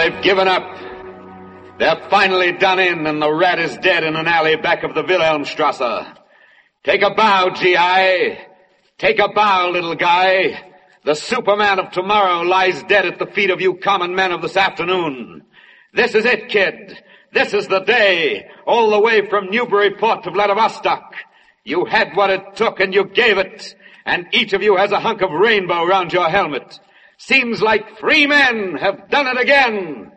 they've given up. They're finally done in, and the rat is dead in an alley back of the Wilhelmstrasse. Take a bow, G.I. Take a bow, little guy. The Superman of tomorrow lies dead at the feet of you common men of this afternoon. This is it, kid. This is the day, all the way from Newburyport to Vladivostok. You had what it took and you gave it, and each of you has a hunk of rainbow round your helmet. Seems like free men have done it again.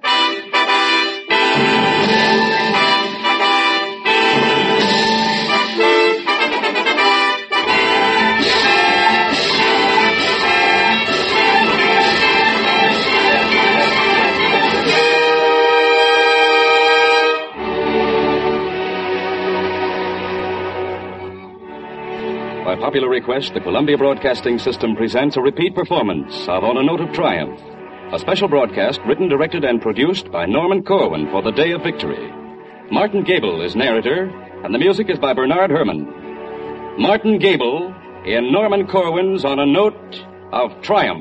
By popular request, the Columbia Broadcasting System presents a repeat performance of On a Note of Triumph, a special broadcast written, directed, and produced by Norman Corwin for the Day of Victory. Martin Gable is narrator, and the music is by Bernard Herrmann. Martin Gable in Norman Corwin's On a Note of Triumph.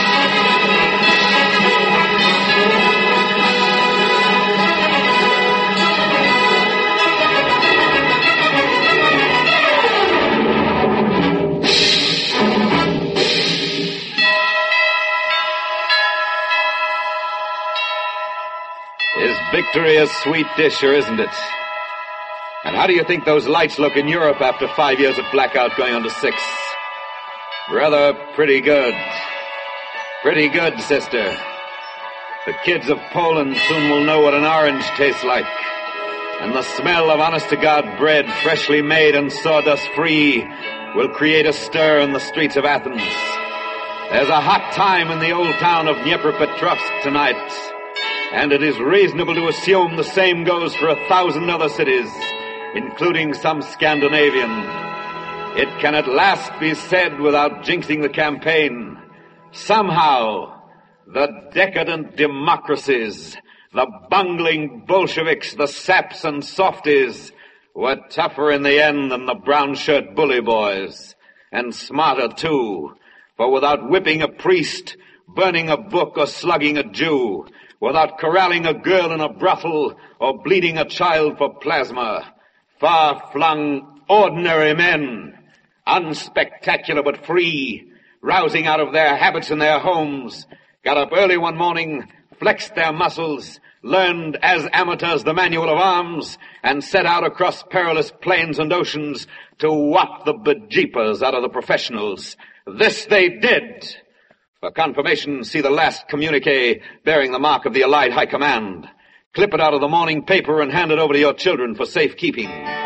Is victory a sweet dish, or isn't it? And how do you think those lights look in Europe after 5 years of blackout going on to 6? Rather pretty good. Pretty good, sister. The kids of Poland soon will know what an orange tastes like. And the smell of honest-to-God bread, freshly made and sawdust-free, will create a stir in the streets of Athens. There's a hot time in the old town of Dnepropetrovsk tonight. And it is reasonable to assume the same goes for 1,000 other cities, including some Scandinavian. It can at last be said without jinxing the campaign. Somehow, the decadent democracies, the bungling Bolsheviks, the saps and softies, were tougher in the end than the brown-shirt bully boys. And smarter, too. For without whipping a priest, burning a book, or slugging a Jew, without corralling a girl in a brothel or bleeding a child for plasma, far-flung, ordinary men, unspectacular but free, rousing out of their habits in their homes, got up early one morning, flexed their muscles, learned as amateurs the manual of arms, and set out across perilous plains and oceans to whop the bejeepers out of the professionals. This they did. For confirmation, see the last communique bearing the mark of the Allied High Command. Clip it out of the morning paper and hand it over to your children for safekeeping.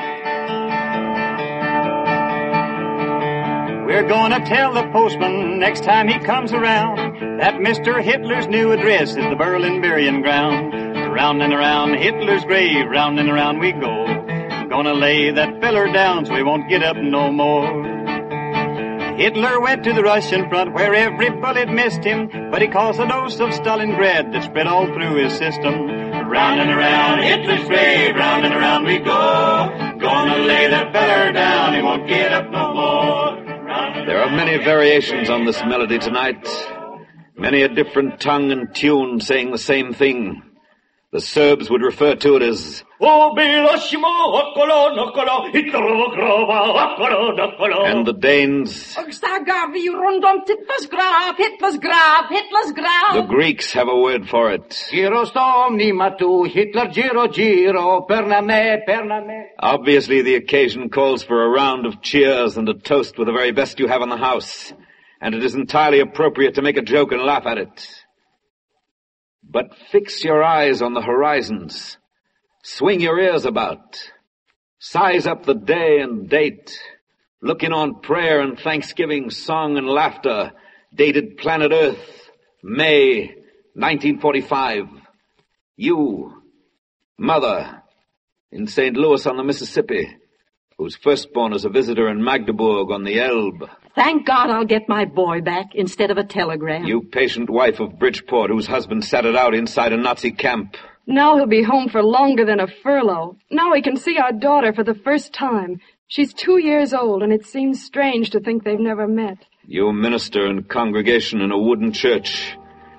We're gonna tell the postman next time he comes around that Mr. Hitler's new address is the Berlin burying ground. Round and around Hitler's grave, round and around we go. Gonna lay that feller down so he won't get up no more. Hitler went to the Russian front where every bullet missed him, but he caused a dose of Stalingrad that spread all through his system. Round and around Hitler's grave, round and around we go. Gonna lay that feller down, he won't get up no more. There are many variations on this melody tonight. Many a different tongue and tune saying the same thing. The Serbs would refer to it as and the Danes. The Greeks have a word for it. Obviously, the occasion calls for a round of cheers and a toast with the very best you have in the house, and it is entirely appropriate to make a joke and laugh at it. But fix your eyes on the horizons. Swing your ears about. Size up the day and date. Look in on prayer and thanksgiving, song and laughter. Dated planet Earth, May 1945. You, mother, in St. Louis on the Mississippi, whose firstborn is a visitor in Magdeburg on the Elbe. Thank God I'll get my boy back instead of a telegram. You patient wife of Bridgeport whose husband sat it out inside a Nazi camp. Now he'll be home for longer than a furlough. Now we can see our daughter for the first time. She's 2 years old, and it seems strange to think they've never met. You minister in congregation in a wooden church.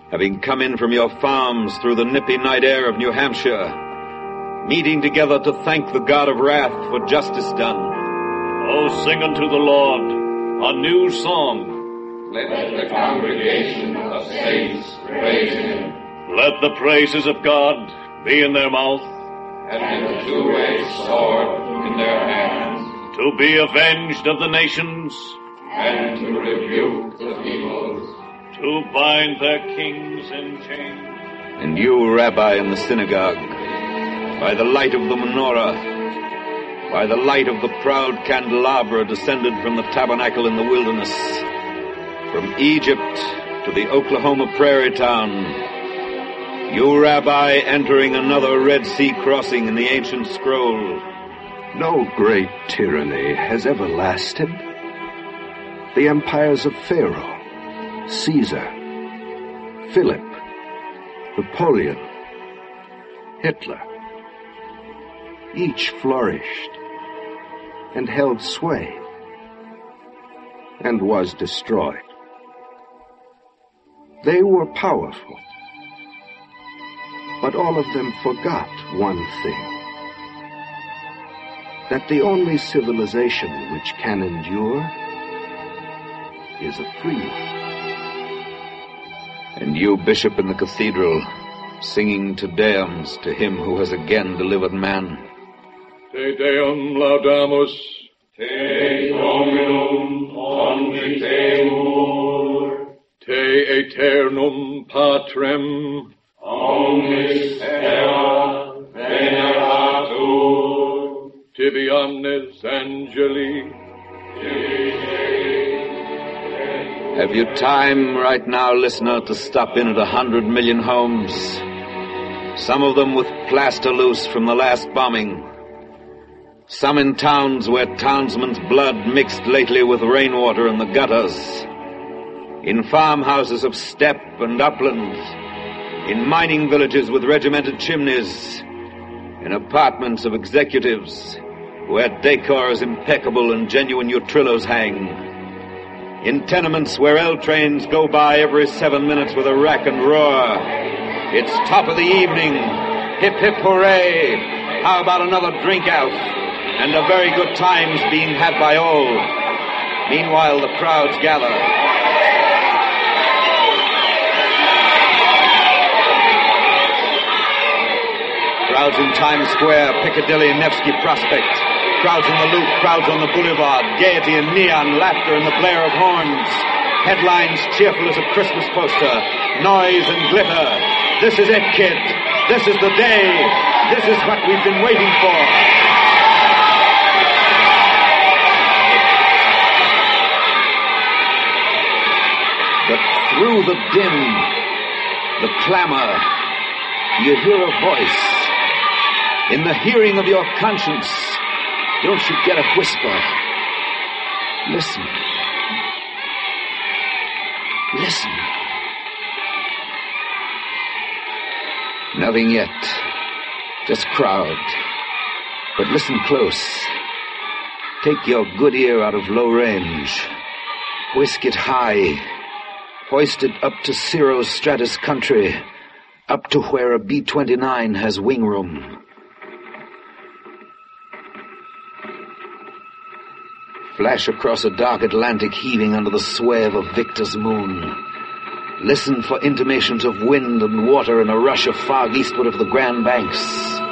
having come in from your farms through the nippy night air of New Hampshire, meeting together to thank the God of wrath for justice done. Oh, sing unto the Lord a new song. Let the congregation of saints praise him. Let the praises of God be in their mouth, and a two-edged sword in their hands, to be avenged of the nations, and to rebuke the peoples, to bind their kings in chains. And you, Rabbi, in the synagogue, by the light of the menorah, by the light of the proud candelabra descended from the tabernacle in the wilderness, from Egypt to the Oklahoma prairie town, you, Rabbi, entering another Red Sea crossing in the ancient scroll. No great tyranny has ever lasted. The empires of Pharaoh, Caesar, Philip, Napoleon, Hitler, each flourished and held sway and was destroyed. They were powerful, but all of them forgot one thing, that the only civilization which can endure is a free one. And you, Bishop in the cathedral, singing Te Deums to him who has again delivered man. Te Deum laudamus, Te Dominum omnitemur, Te Aeternum Patrem, omnis terra veneratur, Tibi omnes angeli. Have you time right now, listener, to stop in at 100 million homes? Some of them with plaster loose from the last bombing. Some in towns where townsmen's blood mixed lately with rainwater in the gutters. In farmhouses of steppe and upland. In mining villages with regimented chimneys. In apartments of executives where decor is impeccable and genuine utrillos hang. In tenements where L trains go by every 7 minutes with a rack and roar. It's top of the evening. Hip, hip, hooray. How about another drink out? And a very good time's being had by all. Meanwhile, the crowds gather. Crowds in Times Square, Piccadilly, Nevsky Prospect. Crowds in the Loop, crowds on the Boulevard. Gaiety and neon, laughter and the blare of horns. Headlines cheerful as a Christmas poster. Noise and glitter. This is it, kid. This is the day. This is what we've been waiting for. But through the din, the clamor, you hear a voice. In the hearing of your conscience, don't you get a whisper? Listen. Listen. Nothing yet. Just crowd. But listen close. Take your good ear out of low range. Whisk it high. Hoist it up to Cirro Stratus country. Up to where a B-29 has wing room. Flash across a dark Atlantic heaving under the sway of a victor's moon. Listen for intimations of wind and water in a rush of fog eastward of the Grand Banks.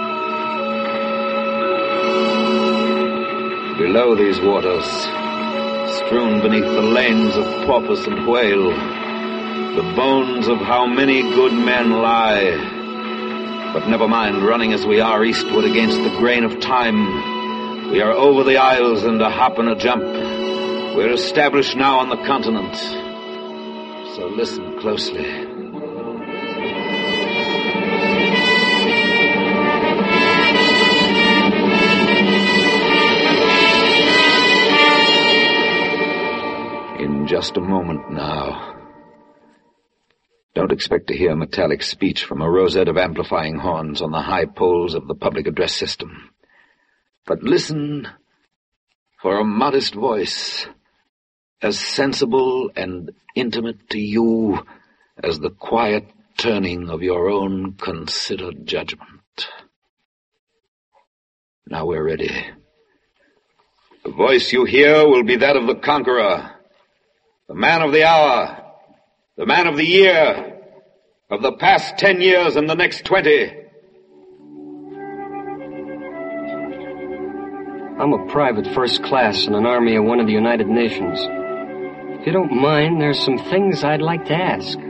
Below these waters, strewn beneath the lanes of porpoise and whale, the bones of how many good men lie. But never mind, running as we are eastward against the grain of time, we are over the isles and a hop and a jump. We're established now on the continent. So listen closely. In just a moment now. Don't expect to hear metallic speech from a rosette of amplifying horns on the high poles of the public address system. But listen for a modest voice, as sensible and intimate to you as the quiet turning of your own considered judgment. Now we're ready. The voice you hear will be that of the conqueror, the man of the hour, the man of the year, of the past 10 years and the next 20. I'm a private first class in an army of one of the United Nations. If you don't mind, there's some things I'd like to ask.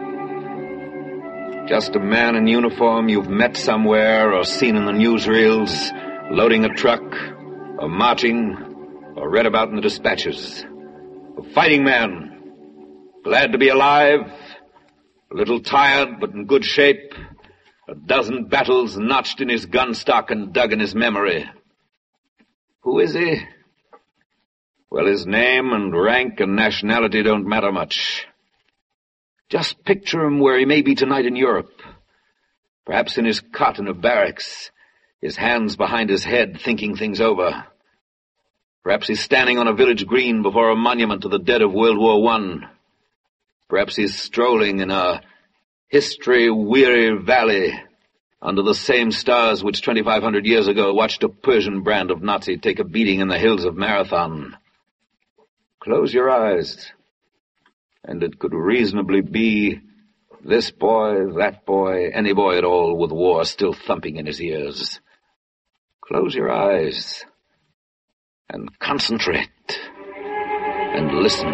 Just a man in uniform you've met somewhere or seen in the newsreels, loading a truck, or marching, or read about in the dispatches. A fighting man, glad to be alive, a little tired but in good shape, a dozen battles notched in his gun stock and dug in his memory. Who is he? Well, his name and rank and nationality don't matter much. Just picture him where he may be tonight in Europe. Perhaps in his cot in a barracks, his hands behind his head, thinking things over. Perhaps he's standing on a village green before a monument to the dead of World War I. Perhaps he's strolling in a history-weary valley under the same stars which 2,500 years ago watched a Persian brand of Nazi take a beating in the hills of Marathon. Close your eyes, and it could reasonably be this boy, that boy, any boy at all with war still thumping in his ears. Close your eyes and concentrate and listen.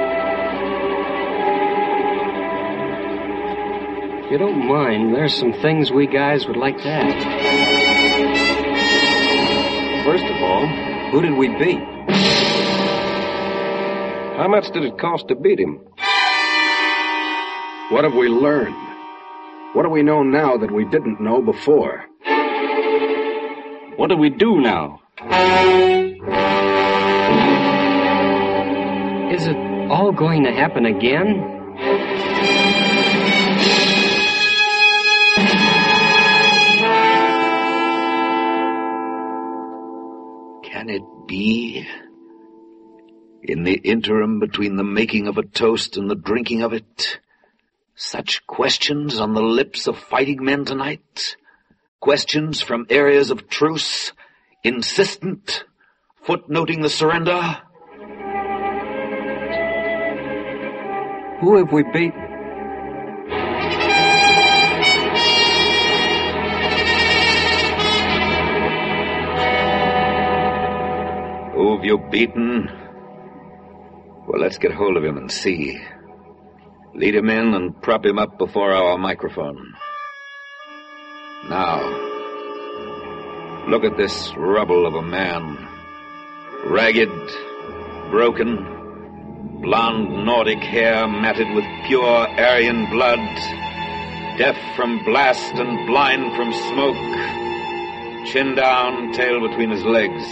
If you don't mind, there's some things we guys would like to ask. First of all, who did we beat? How much did it cost to beat him? What have we learned? What do we know now that we didn't know before? What do we do now? Is it all going to happen again? Can it be? In the interim between the making of a toast and the drinking of it, such questions on the lips of fighting men tonight? Questions from areas of truce, insistent, footnoting the surrender? Who have we beaten? Who have you beaten? Well, let's get hold of him and see. Lead him in and prop him up before our microphone. Now, look at this rubble of a man. Ragged, broken, blonde Nordic hair matted with pure Aryan blood, deaf from blast and blind from smoke, chin down, tail between his legs.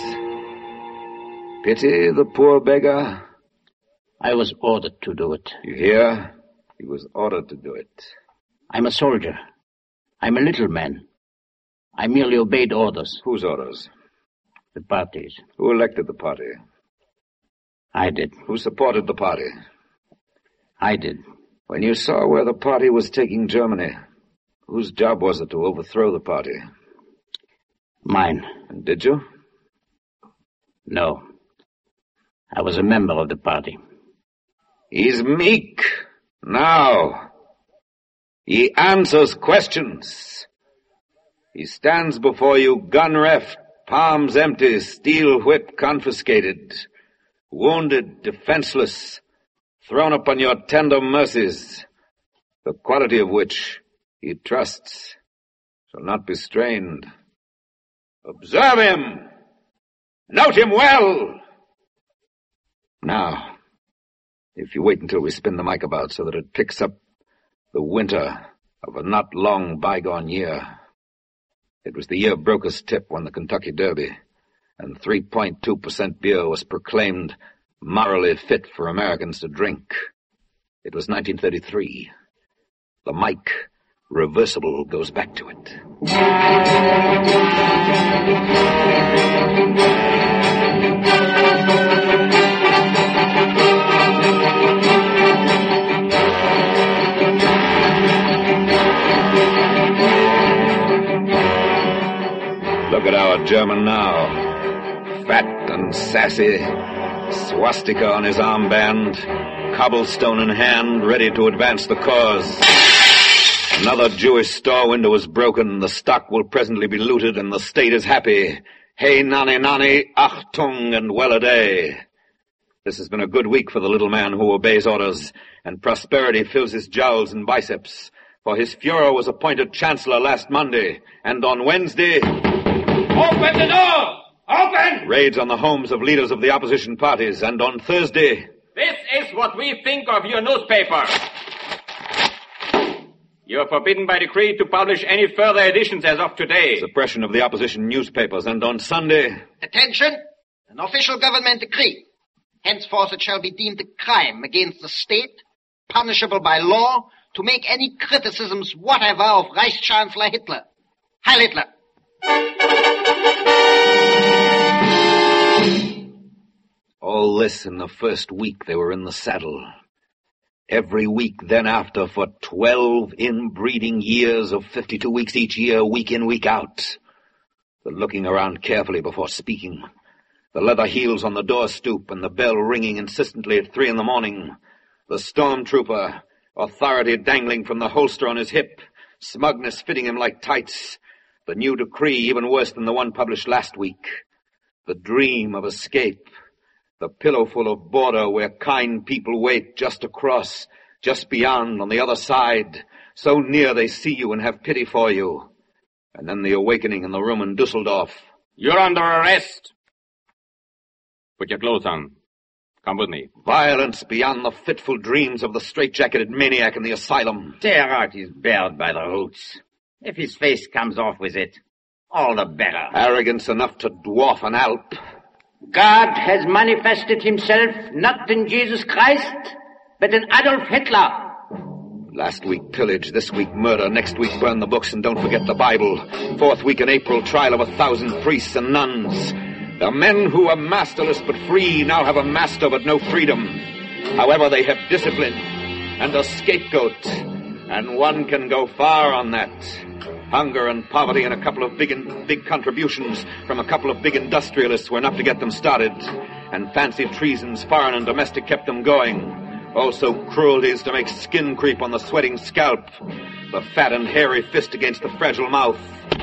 Pity the poor beggar? I was ordered to do it. You hear? He was ordered to do it. I'm a soldier. I'm a little man. I merely obeyed orders. Whose orders? The party's. Who elected the party? I did. Who supported the party? I did. When you saw where the party was taking Germany, whose job was it to overthrow the party? Mine. And did you? No. I was a member of the party. He's meek. Now. He answers questions. He stands before you gun-reft, palms empty, steel whip confiscated, wounded, defenseless, thrown upon your tender mercies, the quality of which he trusts shall not be strained. Observe him. Note him well. Now, if you wait until we spin the mic about so that it picks up the winter of a not long bygone year. It was the year Brokus Tip won the Kentucky Derby, and 3.2% beer was proclaimed morally fit for Americans to drink. It was 1933. The mic, reversible, goes back to it. German now. Fat and sassy, swastika on his armband, cobblestone in hand, ready to advance the cause. Another Jewish store window was broken. The stock will presently be looted, and the state is happy. Hey, nani, nani, achtung, and well a day. This has been a good week for the little man who obeys orders, and prosperity fills his jowls and biceps. For his Fuhrer was appointed Chancellor last Monday, and on Wednesday... Open the door! Open! Raids on the homes of leaders of the opposition parties, and on Thursday... This is what we think of your newspaper. You are forbidden by decree to publish any further editions as of today. Suppression of the opposition newspapers, and on Sunday... Attention! An official government decree. Henceforth it shall be deemed a crime against the state, punishable by law, to make any criticisms whatever of Reichschancellor Hitler. Heil Hitler! All this in the first week they were in the saddle. Every week then after for 12 inbreeding years of 52 weeks each year, week in, week out. The looking around carefully before speaking. The leather heels on the door stoop and the bell ringing insistently at 3 a.m. The stormtrooper, authority dangling from the holster on his hip, smugness fitting him like tights. The new decree even worse than the one published last week. The dream of escape. The pillow full of border where kind people wait just across, just beyond, on the other side, so near they see you and have pity for you. And then the awakening in the room in Dusseldorf. You're under arrest. Put your clothes on. Come with me. Violence beyond the fitful dreams of the straitjacketed maniac in the asylum. Tear out his beard by the roots. If his face comes off with it, all the better. Arrogance enough to dwarf an Alp. God has manifested himself not in Jesus Christ, but in Adolf Hitler. Last week pillage, this week murder, next week burn the books and don't forget the Bible. Fourth week in April, trial of 1,000 priests and nuns. The men who were masterless but free now have a master but no freedom. However, they have discipline and a scapegoat, and one can go far on that. Hunger and poverty and a couple of big contributions from a couple of big industrialists were enough to get them started. And fancied treasons, foreign and domestic, kept them going. Also cruelties to make skin creep on the sweating scalp. The fat and hairy fist against the fragile mouth.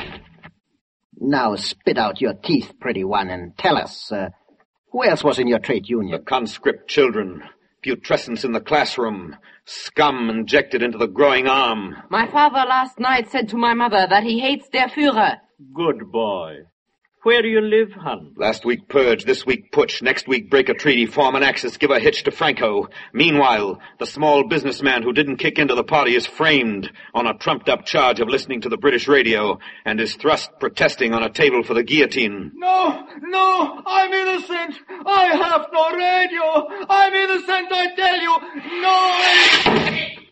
Now spit out your teeth, pretty one, and tell us, who else was in your trade union? The conscript children. Putrescence in the classroom. Scum injected into the growing arm. My father last night said to my mother that he hates der Führer. Good boy. Where do you live, hon? Last week purge, this week putsch, next week break a treaty, form an axis, give a hitch to Franco. Meanwhile, the small businessman who didn't kick into the party is framed on a trumped-up charge of listening to the British radio and is thrust protesting on a table for the guillotine. No, I'm innocent. I have no radio. I'm innocent, I tell you. No.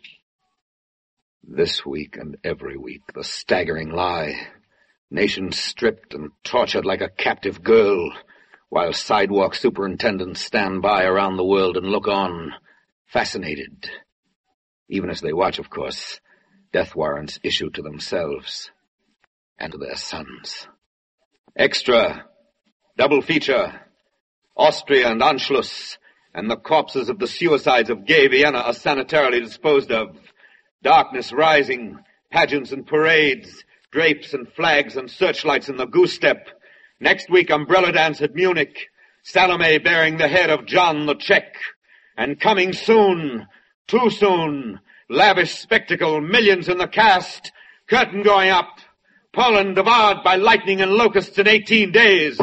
This week and every week, the staggering lie. Nations stripped and tortured like a captive girl, while sidewalk superintendents stand by around the world and look on, fascinated. Even as they watch, of course, death warrants issued to themselves and to their sons. Extra, double feature, Austria and Anschluss, and the corpses of the suicides of gay Vienna are sanitarily disposed of. Darkness rising, pageants and parades, drapes and flags and searchlights in the goose step. Next week, umbrella dance at Munich. Salome bearing the head of John the Czech. And coming soon, too soon, lavish spectacle, millions in the cast, curtain going up, Poland devoured by lightning and locusts in 18 days.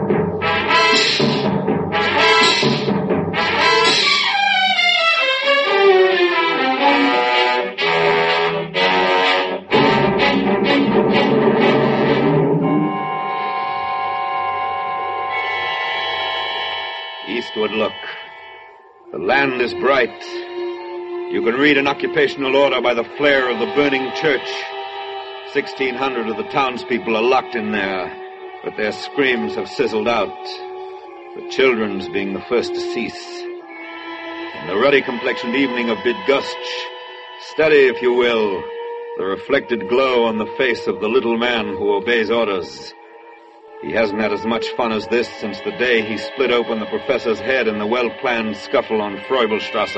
Eastward look. The land is bright. You can read an occupational order by the flare of the burning church. 1,600 of the townspeople are locked in there, but their screams have sizzled out, the children's being the first to cease. In the ruddy-complexioned evening of Bydgoszcz, study, if you will, the reflected glow on the face of the little man who obeys orders. He hasn't had as much fun as this since the day he split open the professor's head in the well-planned scuffle on Freubelstrasse.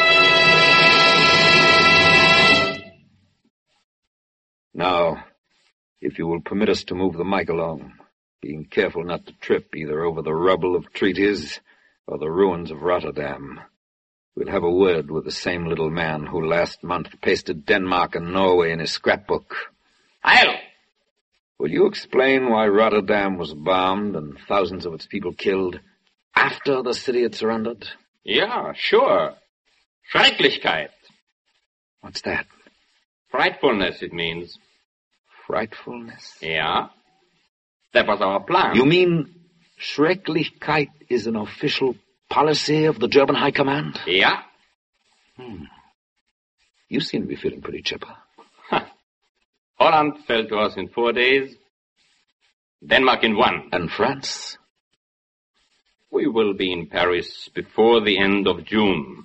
Now, if you will permit us to move the mic along, being careful not to trip either over the rubble of treaties or the ruins of Rotterdam, we'll have a word with the same little man who last month pasted Denmark and Norway in his scrapbook. Heil! Will you explain why Rotterdam was bombed and thousands of its people killed after the city had surrendered? Yeah, sure. Schrecklichkeit. What's that? Frightfulness, it means. Frightfulness? Yeah. That was our plan. You mean Schrecklichkeit is an official policy of the German High Command? Yeah. You seem to be feeling pretty chipper. Holland fell to us in 4 days. Denmark in 1. And France? We will be in Paris before the end of June.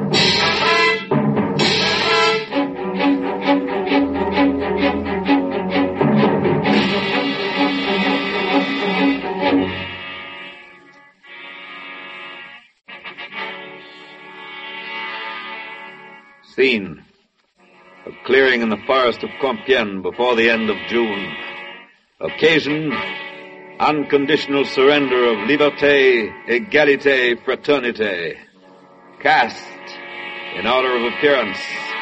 Scene: a clearing in the forest of Compiègne before the end of June. Occasion: unconditional surrender of liberté, égalité, fraternité. Cast, in order of appearance: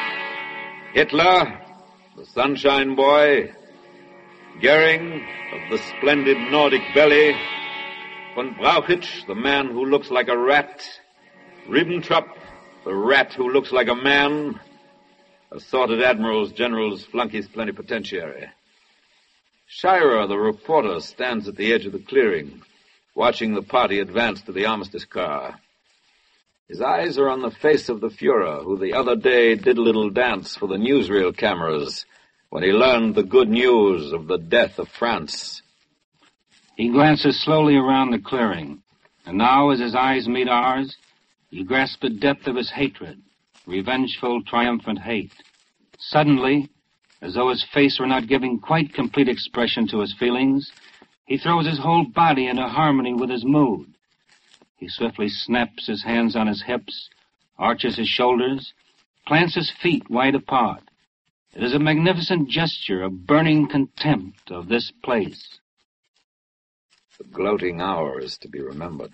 Hitler, the sunshine boy; Goering, of the splendid Nordic belly; von Brauchitsch, the man who looks like a rat; Ribbentrop, the rat who looks like a man; assorted admirals, generals, flunkies, plenipotentiary. Scheirer, the reporter, stands at the edge of the clearing, watching the party advance to the armistice car. His eyes are on the face of the Fuhrer, who the other day did a little dance for the newsreel cameras when he learned the good news of the death of France. He glances slowly around the clearing, and now, as his eyes meet ours, you grasp the depth of his hatred, revengeful, triumphant hate. Suddenly, as though his face were not giving quite complete expression to his feelings, he throws his whole body into harmony with his mood. He swiftly snaps his hands on his hips, arches his shoulders, plants his feet wide apart. It is a magnificent gesture of burning contempt of this place. The gloating hour is to be remembered.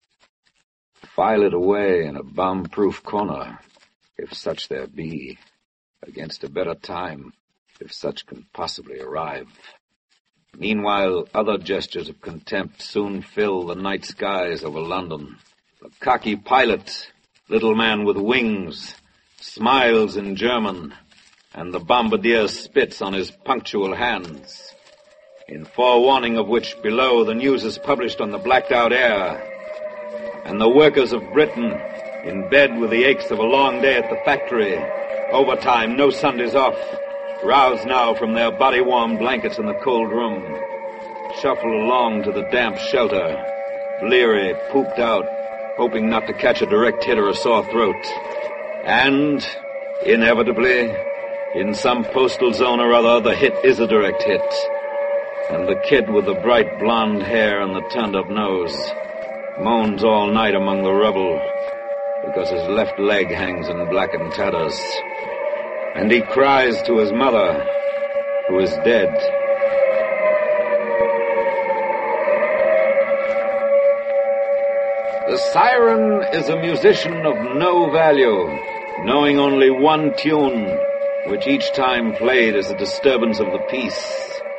File it away in a bomb-proof corner, if such there be, against a better time, if such can possibly arrive. Meanwhile, other gestures of contempt soon fill the night skies over London. The cocky pilot, little man with wings, smiles in German, and the bombardier spits on his punctual hands. In forewarning of which below the news is published on the blacked-out air, and the workers of Britain, in bed with the aches of a long day at the factory, overtime, no Sundays off, roused now from their body-warm blankets in the cold room, shuffle along to the damp shelter, bleary, pooped out, hoping not to catch a direct hit or a sore throat. And, inevitably, in some postal zone or other, the hit is a direct hit. And the kid with the bright blonde hair and the turned-up nose moans all night among the rubble because his left leg hangs in blackened tatters. And he cries to his mother, who is dead. The siren is a musician of no value, knowing only one tune, which each time played is a disturbance of the peace.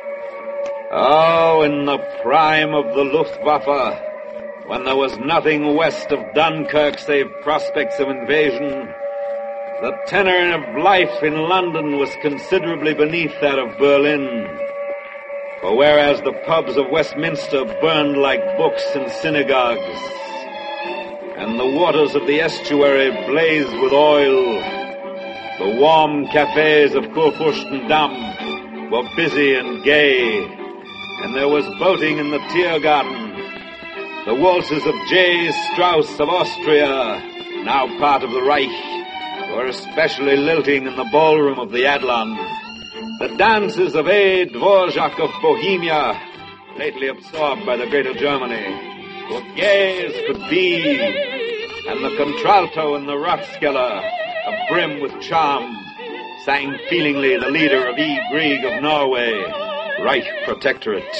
Oh, in the prime of the Luftwaffe, when there was nothing west of Dunkirk save prospects of invasion, the tenor of life in London was considerably beneath that of Berlin. For whereas the pubs of Westminster burned like books in synagogues, and the waters of the estuary blazed with oil, the warm cafes of Kurfürstendamm were busy and gay, and there was boating in the Tiergarten. The waltzes of J. Strauss of Austria, now part of the Reich, were especially lilting in the ballroom of the Adlon. The dances of A. Dvorak of Bohemia lately absorbed by the greater Germany, were gay as could be, and the contralto in the Rathskeller, abrim with charm, sang feelingly the leader of E. Grieg of Norway, Reich Protectorate.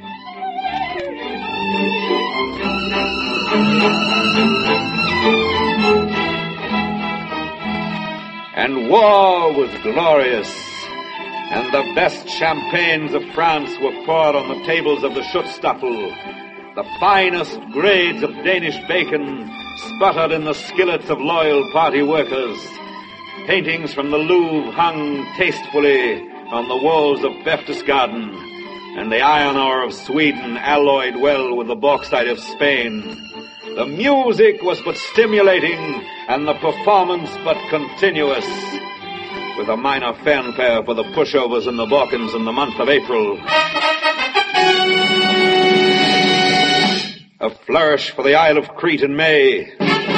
And war was glorious, and the best champagnes of France were poured on the tables of the Schutzstaffel. The finest grades of Danish bacon sputtered in the skillets of loyal party workers. Paintings from the Louvre hung tastefully on the walls of Berchtesgaden, and the iron ore of Sweden alloyed well with the bauxite of Spain. The music was but stimulating, and the performance but continuous, with a minor fanfare for the pushovers in the Balkans in the month of April. A flourish for the Isle of Crete in May.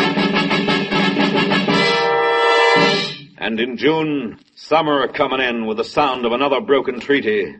And in June, summer coming in with the sound of another broken treaty.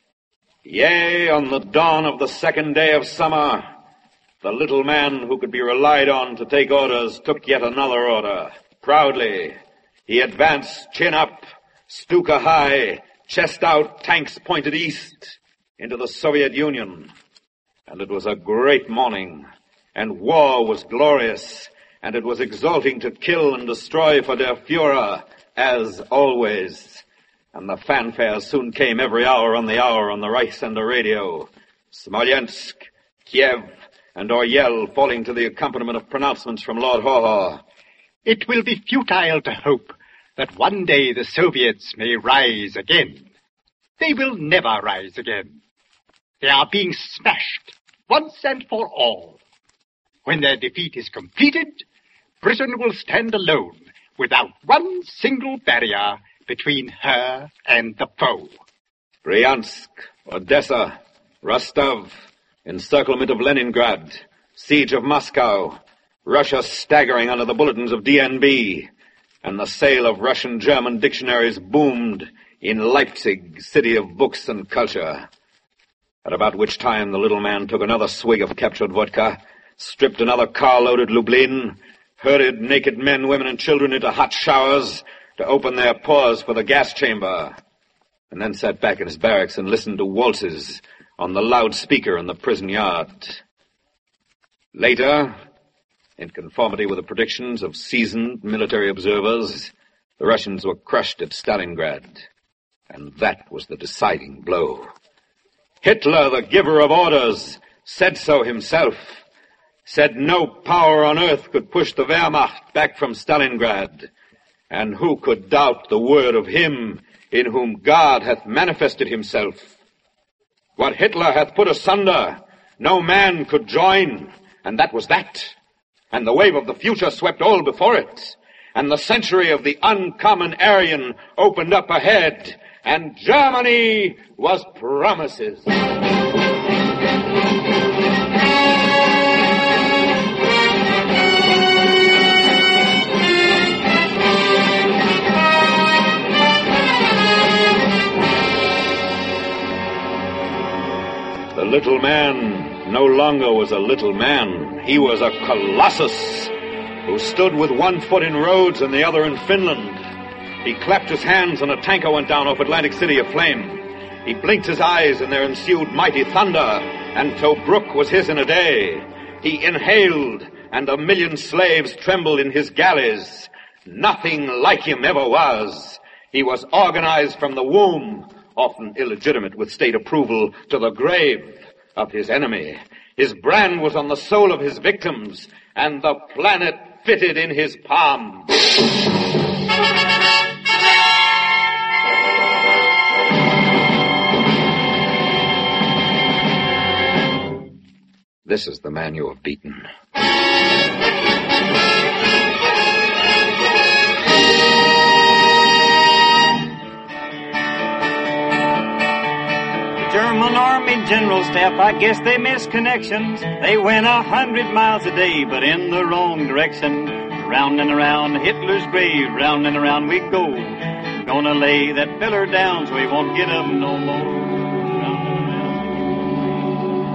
Yea, on the dawn of the second day of summer, the little man who could be relied on to take orders took yet another order. Proudly, he advanced chin up, Stuka high, chest out, tanks pointed east, into the Soviet Union. And it was a great morning, and war was glorious, and it was exalting to kill and destroy for der Führer, as always. And the fanfare soon came every hour on the Reichssender radio. Smolensk, Kiev, and Oryel falling to the accompaniment of pronouncements from Lord Haw-Haw. It will be futile to hope that one day the Soviets may rise again. They will never rise again. They are being smashed once and for all. When their defeat is completed, Britain will stand alone without one single barrier between her and the foe. Bryansk, Odessa, Rostov, encirclement of Leningrad, siege of Moscow, Russia staggering under the bulletins of DNB, and the sale of Russian-German dictionaries boomed in Leipzig, city of books and culture. At about which time the little man took another swig of captured vodka, stripped another car-loaded Lublin, herded naked men, women, and children into hot showers to open their pores for the gas chamber, and then sat back in his barracks and listened to waltzes on the loudspeaker in the prison yard. Later, in conformity with the predictions of seasoned military observers, the Russians were crushed at Stalingrad, and that was the deciding blow. Hitler, the giver of orders, said so himself, said no power on earth could push the Wehrmacht back from Stalingrad, and who could doubt the word of him in whom God hath manifested himself? What Hitler hath put asunder, no man could join, and that was that. And the wave of the future swept all before it, and the century of the uncommon Aryan opened up ahead, and Germany was promises. The little man no longer was a little man. He was a colossus who stood with one foot in Rhodes and the other in Finland. He clapped his hands and a tanker went down off Atlantic City aflame. He blinked his eyes and there ensued mighty thunder, and Tobruk was his in a day. He inhaled and 1,000,000 slaves trembled in his galleys. Nothing like him ever was. He was organized from the womb, often illegitimate with state approval, to the grave of his enemy. His brand was on the soul of his victims, and the planet fitted in his palm. This is the man you have beaten. German Army General Staff, I guess they missed connections. They went 100 miles a day, but in the wrong direction. Round and around Hitler's grave, round and around we go. Gonna lay that feller down so he won't get up no more.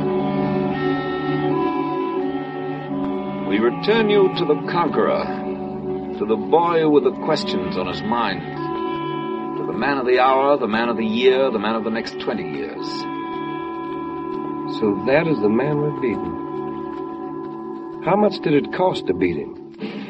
We return you to the conqueror, to the boy with the questions on his mind, to the man of the hour, the man of the year, the man of the next 20 years. So that is the man we're beating. How much did it cost to beat him?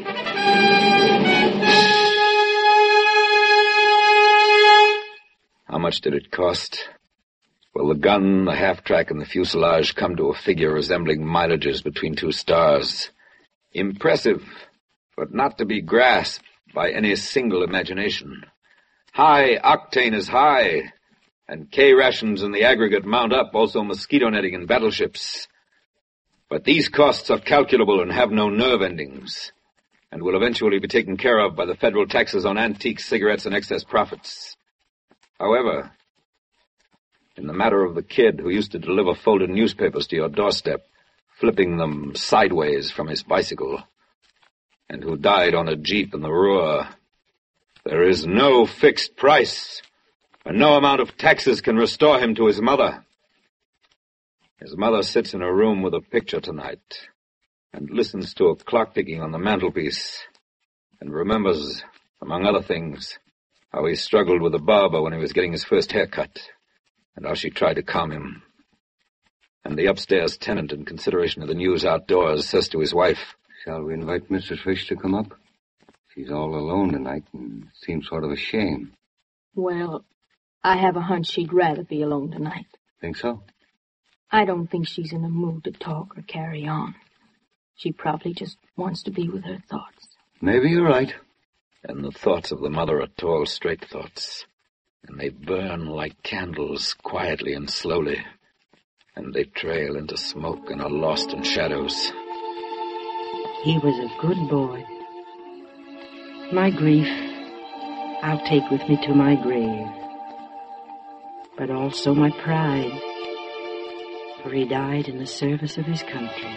How much did it cost? Well, the gun, the half-track, and the fuselage come to a figure resembling mileages between two stars. Impressive, but not to be grasped by any single imagination. High octane is high, and K rations in the aggregate mount up, also mosquito netting and battleships. But these costs are calculable and have no nerve endings, and will eventually be taken care of by the federal taxes on antiques, cigarettes, and excess profits. However, in the matter of the kid who used to deliver folded newspapers to your doorstep, flipping them sideways from his bicycle, and who died on a jeep in the Ruhr, there is no fixed price, and no amount of taxes can restore him to his mother. His mother sits in a room with a picture tonight, and listens to a clock ticking on the mantelpiece, and remembers, among other things, how he struggled with a barber when he was getting his first haircut, and how she tried to calm him. And the upstairs tenant, in consideration of the news outdoors, says to his wife, "Shall we invite Mrs. Fish to come up? She's all alone tonight and seems sort of a shame." Well, I have a hunch she'd rather be alone tonight. Think so? I don't think she's in a mood to talk or carry on. She probably just wants to be with her thoughts. Maybe you're right. And the thoughts of the mother are tall, straight thoughts, and they burn like candles, quietly and slowly, and they trail into smoke and are lost in shadows. He was a good boy. My grief I'll take with me to my grave, but also my pride, for he died in the service of his country.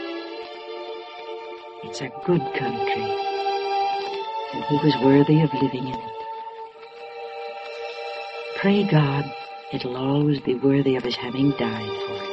It's a good country, and he was worthy of living in it. Pray God it'll always be worthy of his having died for it.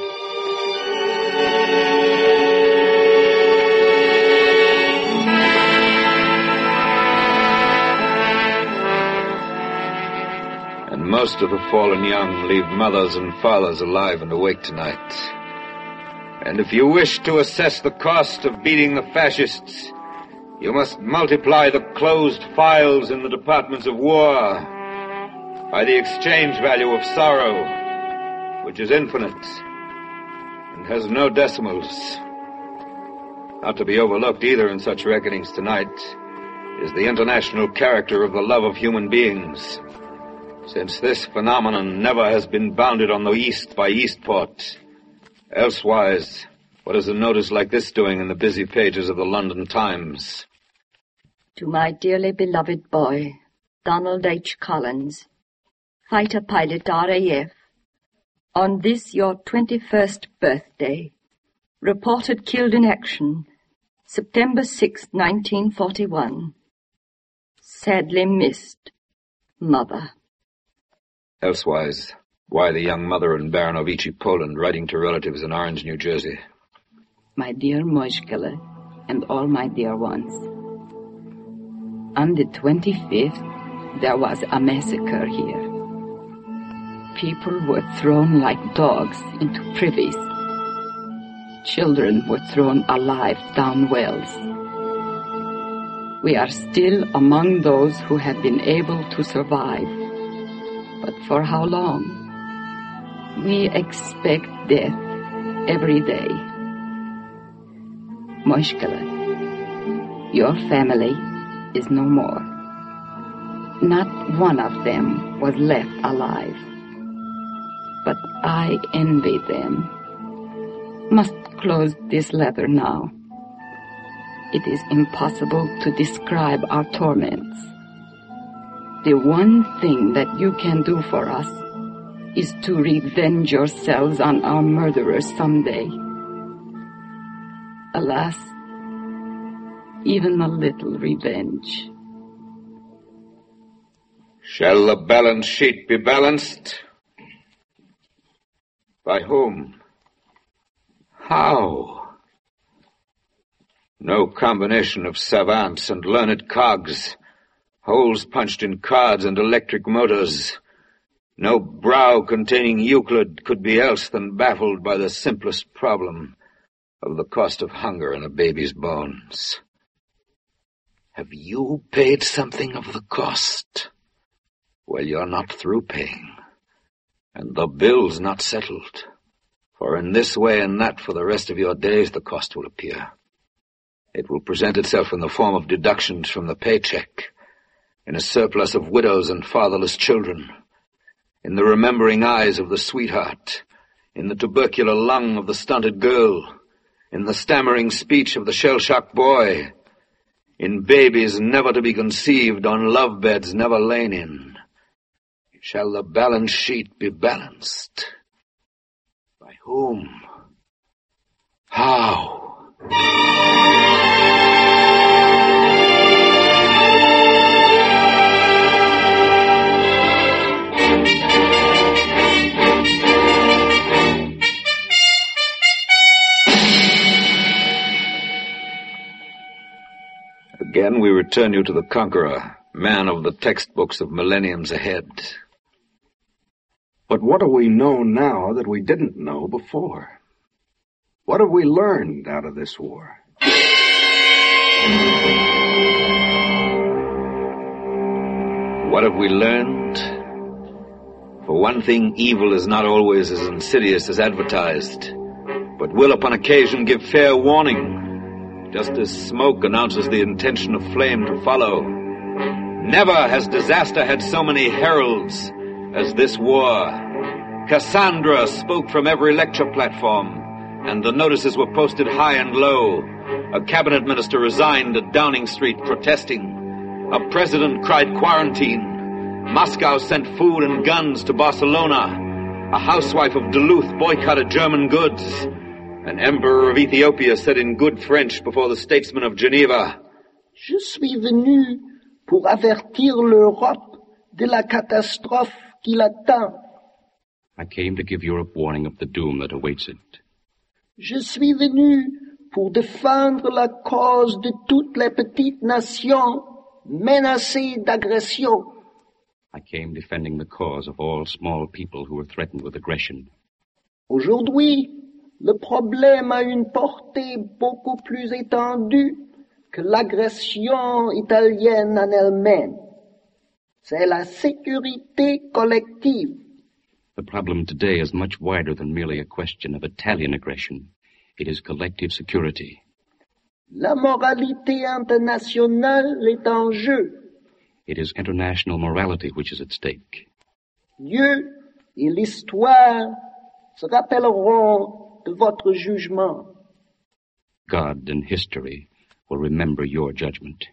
And most of the fallen young leave mothers and fathers alive and awake tonight. And if you wish to assess the cost of beating the fascists, you must multiply the closed files in the departments of war by the exchange value of sorrow, which is infinite and has no decimals. Not to be overlooked either in such reckonings tonight is the international character of the love of human beings, since this phenomenon never has been bounded on the East by Eastport. Elsewise, what is a notice like this doing in the busy pages of the London Times? To my dearly beloved boy, Donald H. Collins, fighter pilot RAF, on this your 21st birthday, reported killed in action, September 6, 1941. Sadly missed, Mother. Elsewise, why the young mother in Baranovici, Poland, writing to relatives in Orange, New Jersey? My dear Moishkele, and all my dear ones. On the 25th, there was a massacre here. People were thrown like dogs into privies. Children were thrown alive down wells. We are still among those who have been able to survive. But for how long? We expect death every day. Moishkele, your family is no more. Not one of them was left alive. But I envy them. Must close this letter now. It is impossible to describe our torments. The one thing that you can do for us is to revenge yourselves on our murderers someday. Alas, even a little revenge. Shall the balance sheet be balanced? By whom? How? No combination of savants and learned cogs, holes punched in cards and electric motors. No brow containing Euclid could be else than baffled by the simplest problem of the cost of hunger in a baby's bones. Have you paid something of the cost? Well, you're not through paying, and the bill's not settled. For in this way and that for the rest of your days the cost will appear. It will present itself in the form of deductions from the paycheck, in a surplus of widows and fatherless children, in the remembering eyes of the sweetheart, in the tubercular lung of the stunted girl, in the stammering speech of the shell-shocked boy, in babies never to be conceived on love beds never lain in. Shall the balance sheet be balanced? By whom? How? Again, we return you to the conqueror, man of the textbooks of millenniums ahead. But what do we know now that we didn't know before? What have we learned out of this war? What have we learned? For one thing, evil is not always as insidious as advertised, but will upon occasion give fair warning, just as smoke announces the intention of flame to follow. Never has disaster had so many heralds as this war. Cassandra spoke from every lecture platform, and the notices were posted high and low. A cabinet minister resigned at Downing Street protesting. A president cried quarantine. Moscow sent food and guns to Barcelona. A housewife of Duluth boycotted German goods. An emperor of Ethiopia said in good French before the statesmen of Geneva, Je suis venu pour avertir l'Europe de la catastrophe qui l'attend. I came to give Europe warning of the doom that awaits it. Je suis venu pour défendre la cause de toutes les petites nations menacées d'agression. I came defending the cause of all small people who were threatened with aggression. Aujourd'hui, le problème a une portée beaucoup plus étendue que l'agression italienne en elle-même. C'est la sécurité collective. The problem today is much wider than merely a question of Italian aggression. It is collective security. La moralité internationale est en jeu. It is international morality which is at stake. Dieu et l'histoire se rappelleront de votre jugement. God and history will remember your judgment.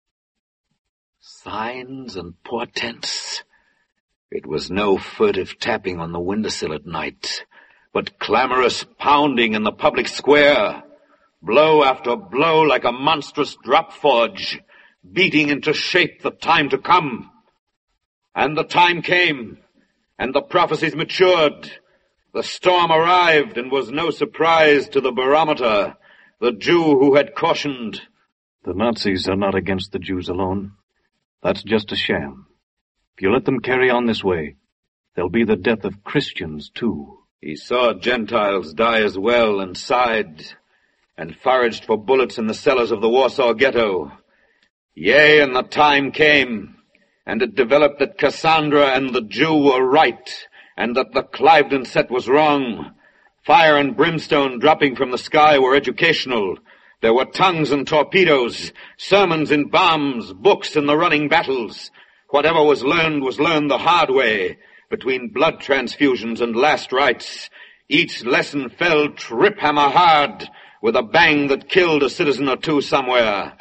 Signs and portents. It was no furtive tapping on the windowsill at night, but clamorous pounding in the public square, blow after blow like a monstrous drop forge, beating into shape the time to come. And the time came, and the prophecies matured. The storm arrived and was no surprise to the barometer, the Jew who had cautioned. The Nazis are not against the Jews alone. That's just a sham. If you let them carry on this way, there'll be the death of Christians, too. He saw Gentiles die as well and sighed, and foraged for bullets in the cellars of the Warsaw Ghetto. Yea, and the time came, and it developed that Cassandra and the Jew were right, and that the Cliveden set was wrong. Fire and brimstone dropping from the sky were educational. There were tongues and torpedoes, sermons in bombs, books in the running battles. Whatever was learned the hard way, between blood transfusions and last rites. Each lesson fell trip-hammer hard, with a bang that killed a citizen or two somewhere.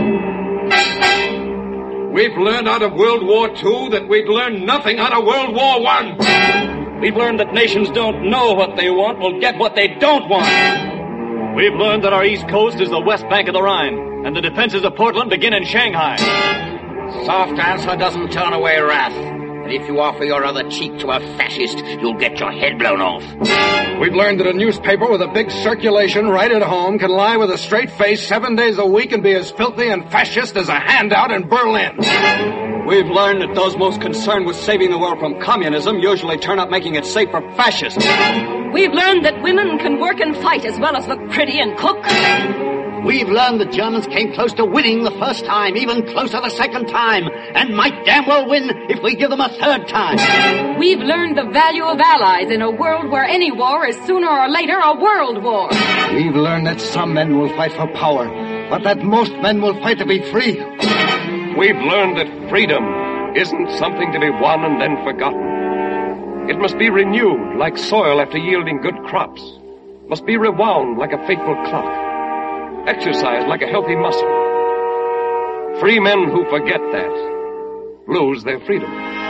We've learned out of World War II that we'd learned nothing out of World War I. We've learned that nations don't know what they want will get what they don't want. We've learned that our east coast is the west bank of the Rhine, and the defenses of Portland begin in Shanghai. Soft answer doesn't turn away wrath. And if you offer your other cheek to a fascist, you'll get your head blown off. We've learned that a newspaper with a big circulation right at home can lie with a straight face 7 days a week and be as filthy and fascist as a handout in Berlin. We've learned that those most concerned with saving the world from communism usually turn up making it safe for fascists. We've learned that women can work and fight as well as look pretty and cook. We've learned the Germans came close to winning the first time, even closer the second time, and might damn well win if we give them a third time. We've learned the value of allies in a world where any war is sooner or later a world war. We've learned that some men will fight for power, but that most men will fight to be free. We've learned that freedom isn't something to be won and then forgotten. It must be renewed like soil after yielding good crops. Must be rewound like a faithful clock. Exercised like a healthy muscle. Free men who forget that lose their freedom.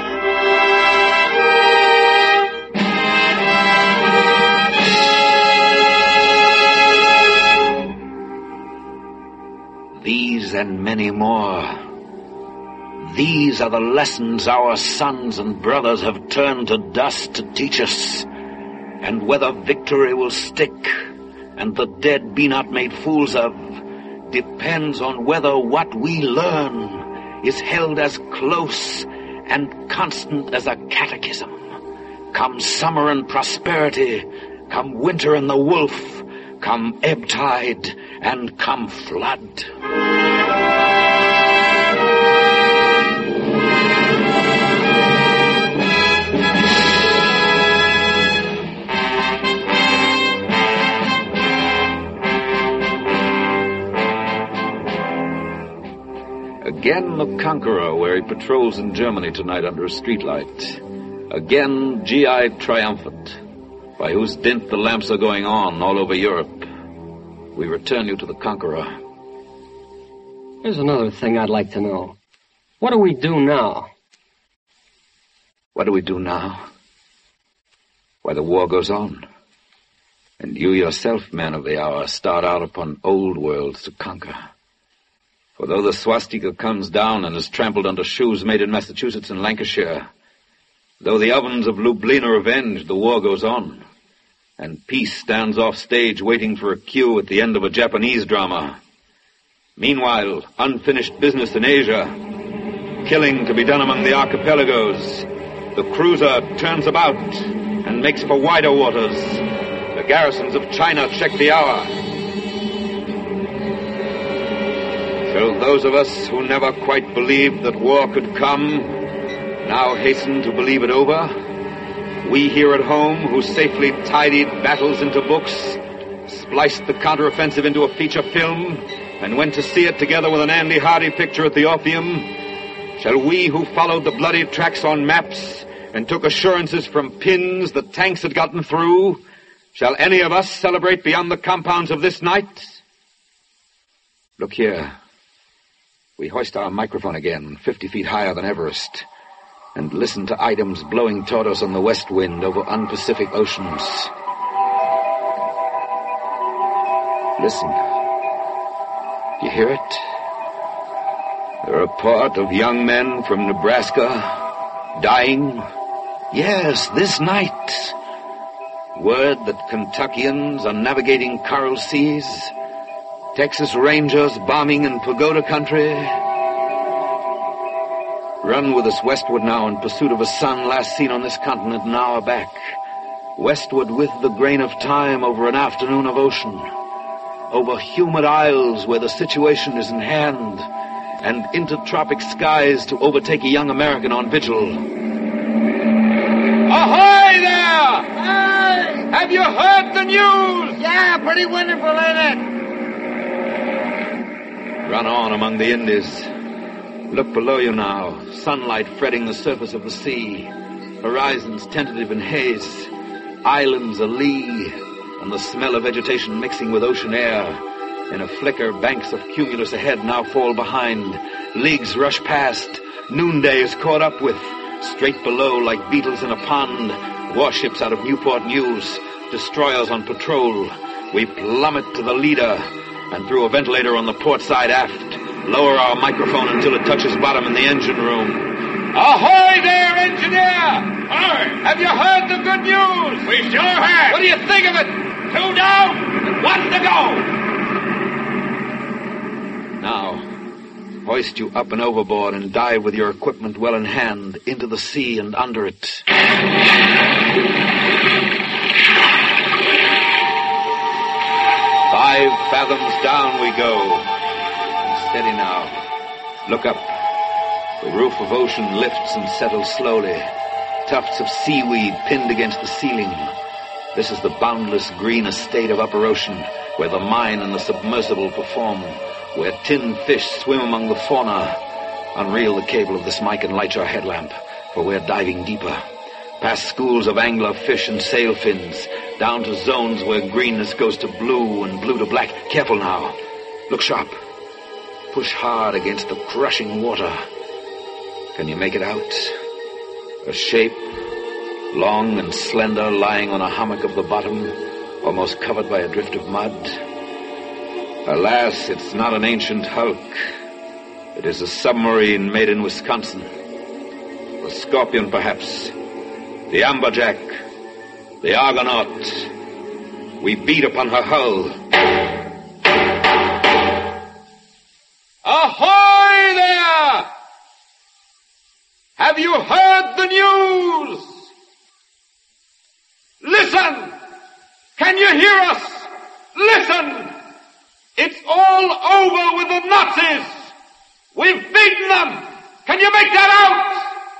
These and many more. These are the lessons our sons and brothers have turned to dust to teach us. And whether victory will stick and the dead be not made fools of, depends on whether what we learn is held as close and constant as a catechism. Come summer and prosperity, come winter and the wolf, come ebb tide and come flood. Again the Conqueror, where he patrols in Germany tonight under a streetlight. Again G.I. triumphant, by whose dint the lamps are going on all over Europe. We return you to the Conqueror. There's another thing I'd like to know. What do we do now? What do we do now? Why, the war goes on. And you yourself, man of the hour, start out upon old worlds to conquer. For though the swastika comes down and is trampled under shoes made in Massachusetts and Lancashire, though the ovens of Lublin are avenged, the war goes on, and peace stands off stage waiting for a cue at the end of a Japanese drama. Meanwhile, unfinished business in Asia, killing to be done among the archipelagos, the cruiser turns about and makes for wider waters. The garrisons of China check the hour. Shall those of us who never quite believed that war could come now hasten to believe it over? We here at home, who safely tidied battles into books, spliced the counteroffensive into a feature film, and went to see it together with an Andy Hardy picture at the Orpheum, shall we who followed the bloody tracks on maps and took assurances from pins that tanks had gotten through, shall any of us celebrate beyond the compounds of this night? Look here. We hoist our microphone again, 50 feet higher than Everest, and listen to items blowing toward us on the west wind over unpacific oceans. Listen. You hear it? The report of young men from Nebraska dying. Yes, this night. Word that Kentuckians are navigating coral seas. Texas Rangers bombing in pagoda country. Run with us westward now in pursuit of a sun last seen on this continent an hour back. Westward with the grain of time over an afternoon of ocean. Over humid isles where the situation is in hand. And into tropic skies to overtake a young American on vigil. Ahoy there! Hey! Have you heard the news? Yeah, pretty wonderful, ain't it? Run on among the Indies. Look below you now, sunlight fretting the surface of the sea, horizons tentative in haze, islands a-lee, and the smell of vegetation mixing with ocean air. In a flicker, banks of cumulus ahead now fall behind, leagues rush past, noonday is caught up with, straight below like beetles in a pond, warships out of Newport News, destroyers on patrol. We plummet to the leader, and through a ventilator on the port side aft, lower our microphone until it touches bottom in the engine room. Ahoy there, engineer! Hi! Have you heard the good news? We sure have! What do you think of it? 2 down and 1 to go! Now, hoist you up and overboard and dive with your equipment well in hand into the sea and under it. 5 fathoms down we go. Steady now. Look up. The roof of ocean lifts and settles slowly. Tufts of seaweed pinned against the ceiling. This is the boundless green estate of upper ocean, where the mine and the submersible perform, where tin fish swim among the fauna. Unreel the cable of this mic and light your headlamp, for we're diving deeper. Past schools of angler fish and sail fins, down to zones where greenness goes to blue and blue to black. Careful now. Look sharp. Push hard against the crushing water. Can you make it out? A shape, long and slender, lying on a hummock of the bottom, almost covered by a drift of mud. Alas, it's not an ancient hulk. It is a submarine made in Wisconsin. The Scorpion, perhaps. The Amberjack. The Argonaut. We beat upon her hull. Ahoy there! Have you heard the news? Listen! Can you hear us? Listen! It's all over with the Nazis! We've beaten them! Can you make that out?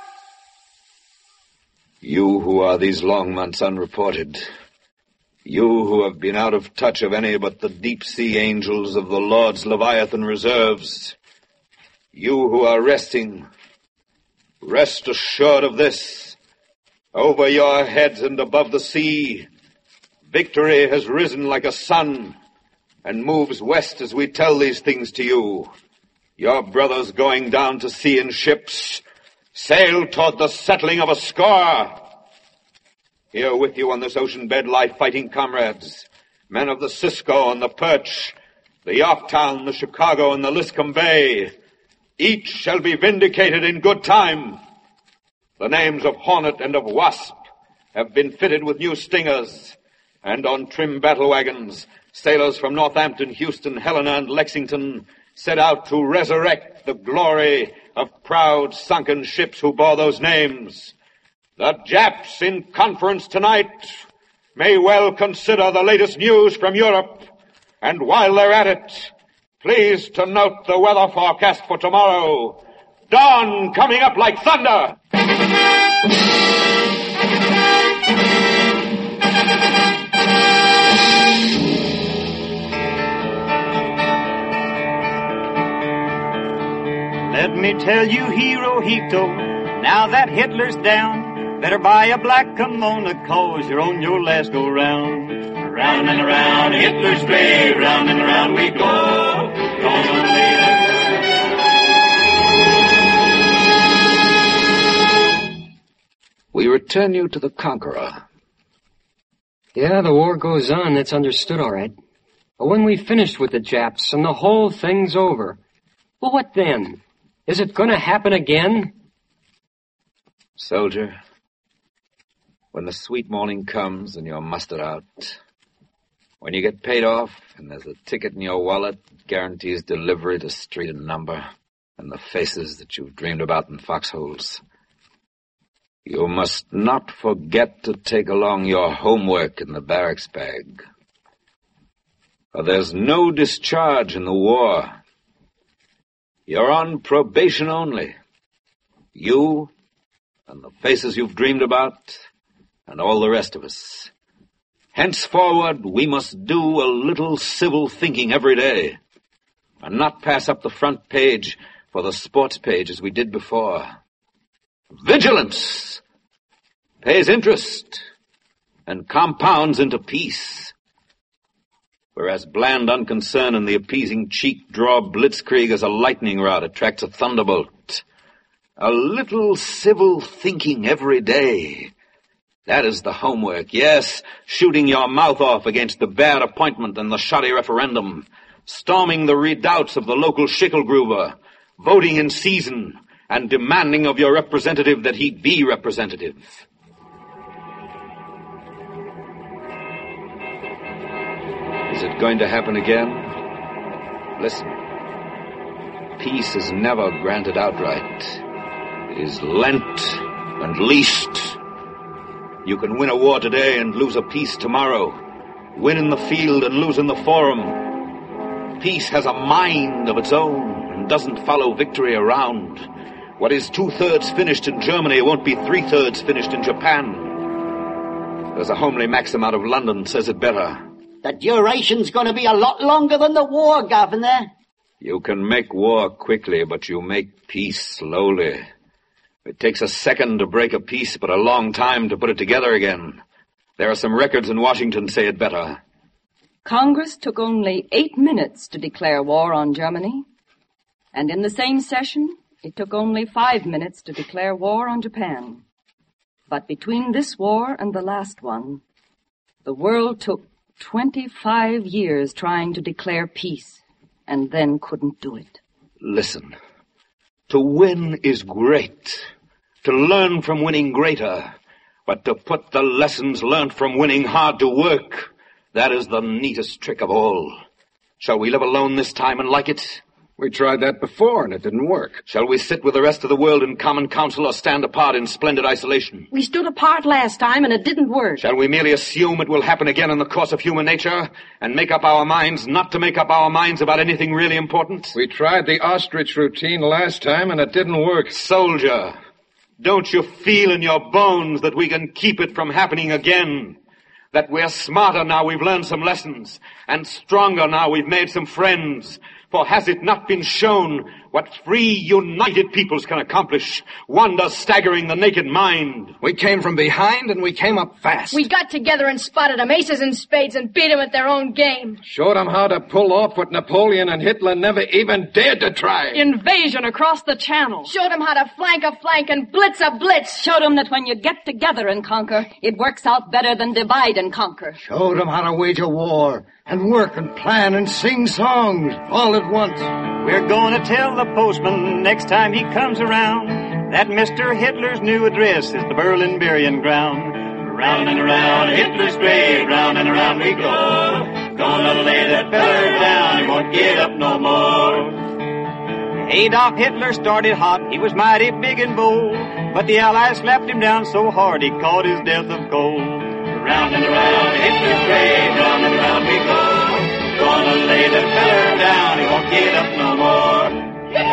You who are these long months unreported, you who have been out of touch of any but the deep-sea angels of the Lord's Leviathan reserves, you who are resting, rest assured of this. Over your heads and above the sea, victory has risen like a sun and moves west as we tell these things to you. Your brothers going down to sea in ships sail toward the settling of a score. Here with you on this ocean bed lie fighting comrades, men of the Cisco and the Perch, the Yorktown, the Chicago, and the Liscombe Bay. Each shall be vindicated in good time. The names of Hornet and of Wasp have been fitted with new stingers, and on trim battle wagons, sailors from Northampton, Houston, Helena, and Lexington set out to resurrect the glory of proud sunken ships who bore those names. The Japs in conference tonight may well consider the latest news from Europe, and while they're at it, please to note the weather forecast for tomorrow. Dawn coming up like thunder. Let me tell you, Hirohito, now that Hitler's down, better buy a black kimono, 'cause you're on your last go round. Round and around Hitler's grave, round and around we go. Gonna lay We return you to the Conqueror. Yeah, the war goes on, that's understood all right. But when we've finished with the Japs and the whole thing's over, well, what then? Is it going to happen again? Soldier, when the sweet morning comes and you're mustered out, when you get paid off and there's a ticket in your wallet that guarantees delivery to street and number and the faces that you've dreamed about in foxholes, you must not forget to take along your homework in the barracks bag. For there's no discharge in the war. You're on probation only. You and the faces you've dreamed about and all the rest of us. Henceforward, we must do a little civil thinking every day and not pass up the front page for the sports page as we did before. Vigilance pays interest and compounds into peace. Whereas bland unconcern and the appeasing cheek draw blitzkrieg as a lightning rod attracts a thunderbolt. A little civil thinking every day. That is the homework. Yes, shooting your mouth off against the bad appointment and the shoddy referendum, storming the redoubts of the local Schickelgruber, voting in season, and demanding of your representative that he be representative. Is it going to happen again? Listen. Peace is never granted outright. It is lent and leased. You can win a war today and lose a peace tomorrow. Win in the field and lose in the forum. Peace has a mind of its own and doesn't follow victory around. What is 2/3 finished in Germany won't be 3/3 finished in Japan. There's a homely maxim out of London says it better. The duration's going to be a lot longer than the war, Governor. You can make war quickly, but you make peace slowly. It takes a second to break a peace, but a long time to put it together again. There are some records in Washington say it better. Congress took only 8 minutes to declare war on Germany. And in the same session, it took only 5 minutes to declare war on Japan. But between this war and the last one, the world took 25 years trying to declare peace, and then couldn't do it. Listen, to win is great. To learn from winning greater. But to put the lessons learned from winning hard to work, that is the neatest trick of all. Shall we live alone this time and like it? We tried that before and it didn't work. Shall we sit with the rest of the world in common council or stand apart in splendid isolation? We stood apart last time and it didn't work. Shall we merely assume it will happen again in the course of human nature and make up our minds not to make up our minds about anything really important? We tried the ostrich routine last time and it didn't work. Soldier, don't you feel in your bones that we can keep it from happening again? That we're smarter now we've learned some lessons, and stronger now we've made some friends. For has it not been shown what free, united peoples can accomplish? Wonders staggering the naked mind. We came from behind and we came up fast. We got together and spotted them, aces and spades, and beat them at their own game. Showed them how to pull off what Napoleon and Hitler never even dared to try. Invasion across the channel. Showed them how to flank a flank and blitz a blitz. Showed them that when you get together and conquer, it works out better than divide and conquer. Showed them how to wage a war and work and plan and sing songs all at once. We're gonna tell the postman next time he comes around that Mr. Hitler's new address is the Berlin burying ground. Round and around Hitler's grave, round and around we go. Gonna lay that feller down, he won't get up no more. Adolf Hitler started hot, he was mighty big and bold, but the Allies slapped him down so hard he caught his death of cold. Round and around Hitler's grave, round and around we go. Gonna lay that feller down, he won't get up no more.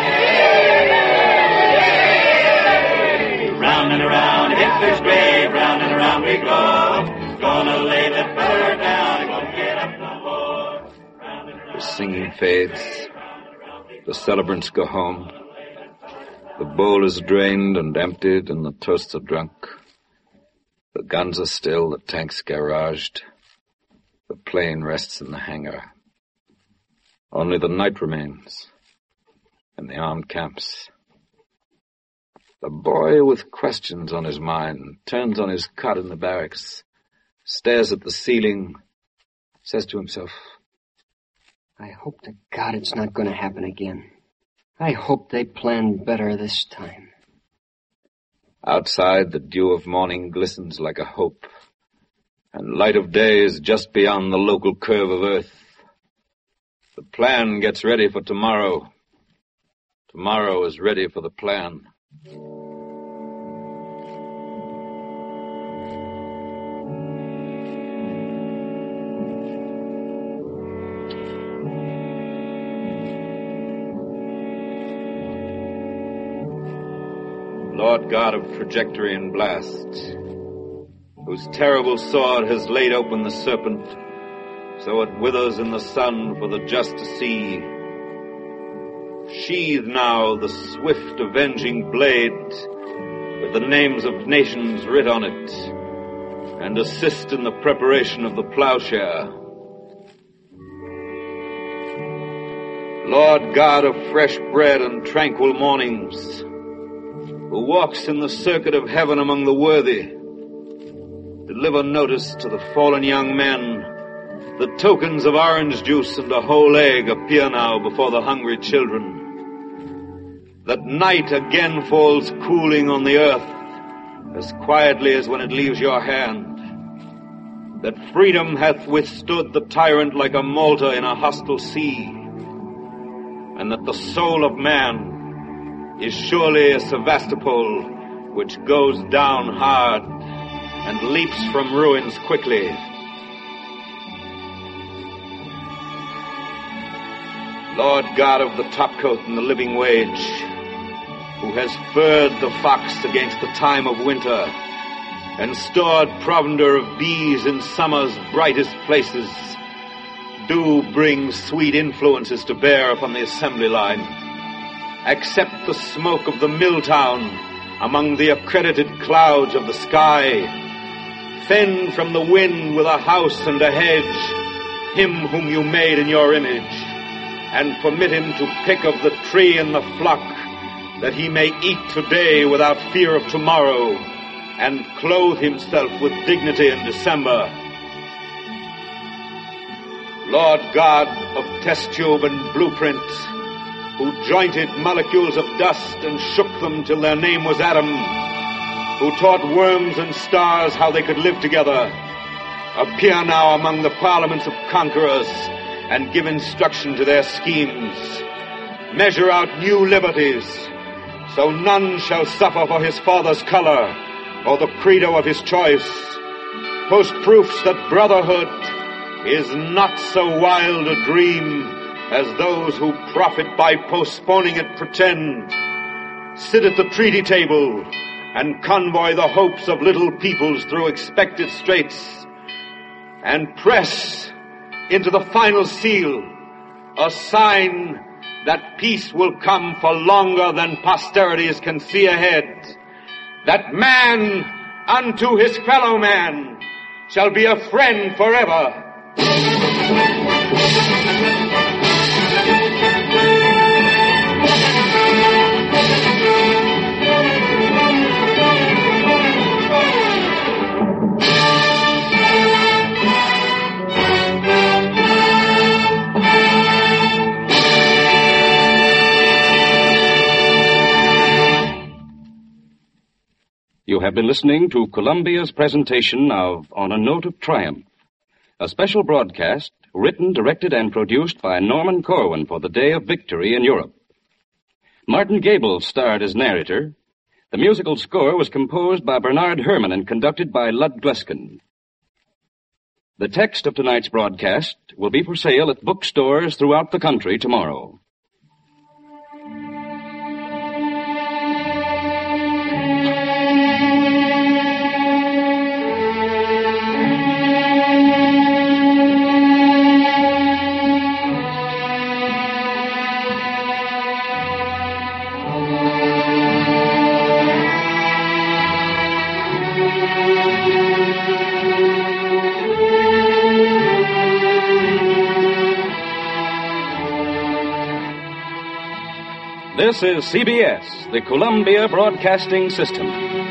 Round and around Hitler's grave, round and around we go. Gonna lay that feller down, he won't get up no more. The singing fades. The celebrants go home. The bowl is drained and emptied and the toasts are drunk. The guns are still, the tanks garaged. The plane rests in the hangar. Only the night remains, and the armed camps. The boy with questions on his mind turns on his cot in the barracks, stares at the ceiling, says to himself, I hope to God it's not going to happen again. I hope they planned better this time. Outside, the dew of morning glistens like a hope, and light of day is just beyond the local curve of earth. The plan gets ready for tomorrow. Tomorrow is ready for the plan. Lord God of trajectory and blast, whose terrible sword has laid open the serpent, so it withers in the sun for the just to see. Sheathe now the swift avenging blade with the names of nations writ on it, and assist in the preparation of the plowshare. Lord God of fresh bread and tranquil mornings, who walks in the circuit of heaven among the worthy, deliver notice to the fallen young men. The tokens of orange juice and a whole egg appear now before the hungry children. that night again falls cooling on the earth, as quietly as when it leaves your hand, that freedom hath withstood the tyrant like a Malta in a hostile sea, and that the soul of man is surely a Sevastopol which goes down hard and leaps from ruins quickly. Lord God of the topcoat and the living wage, who has furred the fox against the time of winter, and stored provender of bees in summer's brightest places, do bring sweet influences to bear upon the assembly line. Accept the smoke of the mill town among the accredited clouds of the sky. Fend from the wind with a house and a hedge him whom you made in your image, and permit him to pick of the tree and the flock, that he may eat today without fear of tomorrow, and clothe himself with dignity in December. Lord God of test tube and blueprint, who jointed molecules of dust and shook them till their name was Adam, who taught worms and stars how they could live together, appear now among the parliaments of conquerors and give instruction to their schemes. Measure out new liberties, so none shall suffer for his father's color or the credo of his choice. Post proofs that brotherhood is not so wild a dream as those who profit by postponing it pretend. Sit at the treaty table and convoy the hopes of little peoples through expected straits, and press into the final seal a sign that peace will come for longer than posterities can see ahead, that man unto his fellow man shall be a friend forever. You have been listening to Columbia's presentation of On a Note of Triumph, a special broadcast written, directed, and produced by Norman Corwin for the Day of Victory in Europe. Martin Gable starred as narrator. The musical score was composed by Bernard Herrmann and conducted by Lud Gluskin. The text of tonight's broadcast will be for sale at bookstores throughout the country tomorrow. This is CBS, the Columbia Broadcasting System.